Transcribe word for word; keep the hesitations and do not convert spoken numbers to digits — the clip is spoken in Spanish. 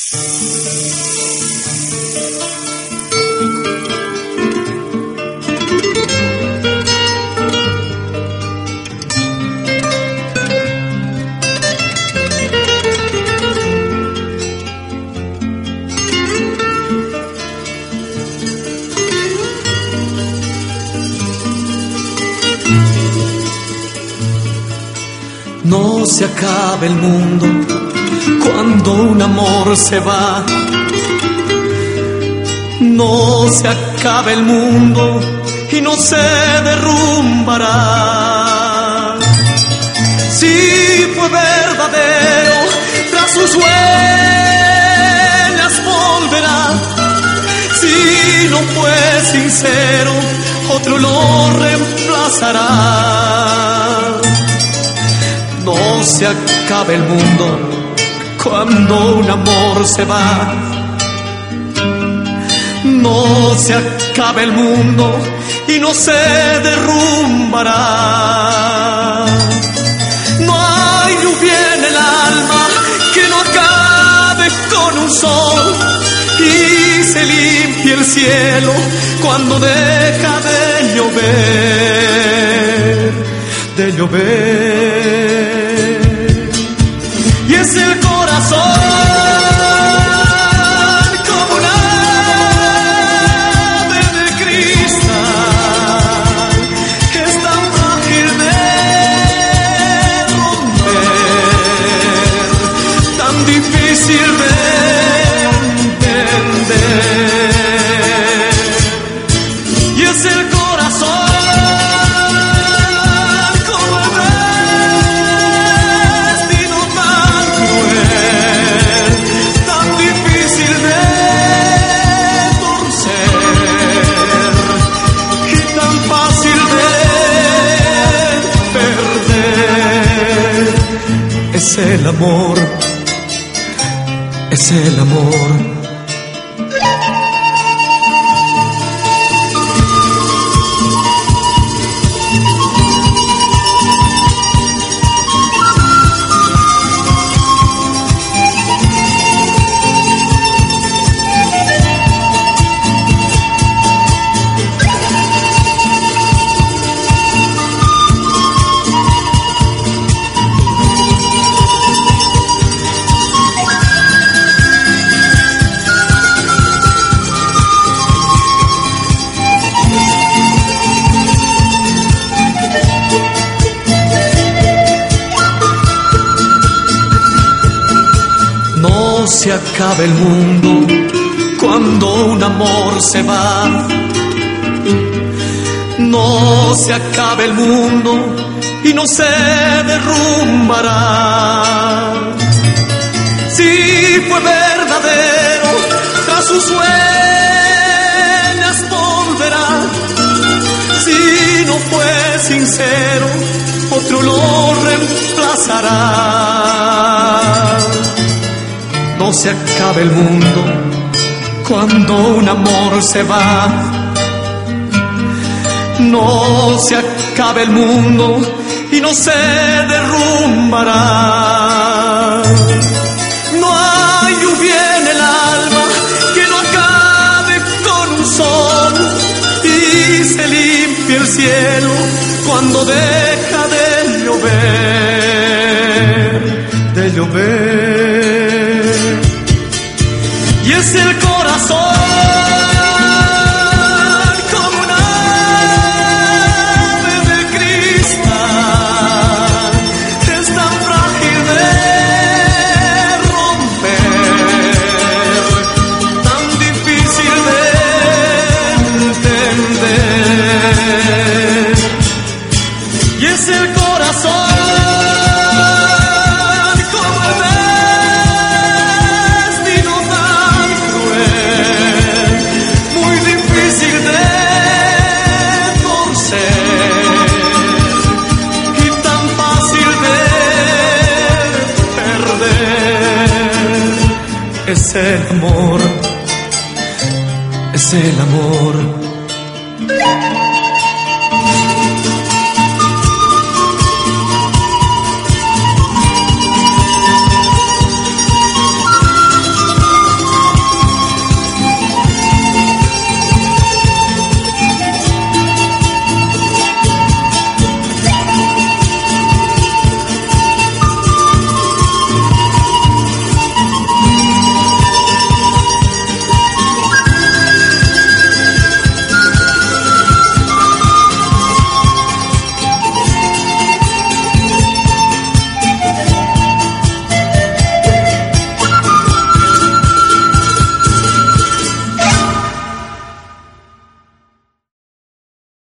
No se acaba el mundo cuando un amor se va. No se acaba el mundo y no se derrumbará. Si fue verdadero, tras sus huellas volverá. Si no fue sincero, otro lo reemplazará. No se acaba el mundo cuando un amor se va. No se acaba el mundo y no se derrumbará. No hay lluvia en el alma que no acabe con un sol, y se limpia el cielo cuando deja de llover, de llover. Y es el corazón como un ave de cristal, es tan frágil de romper, tan difícil de entender. Y es el corazón es el amor, es el amor. No se acaba el mundo cuando un amor se va. No se acaba el mundo y no se derrumbará. Si fue verdadero, tras sus huellas volverá. Si no fue sincero, otro lo reemplazará. No se acaba el mundo cuando un amor se va. No se acaba el mundo y no se derrumbará. No hay lluvia en el alma que no acabe con un sol, y se limpia el cielo cuando deja de llover, de llover. Y es el corazón como un ave de cristal, es tan frágil de romper, tan difícil de entender. Y es el corazón es el amor, es el amor.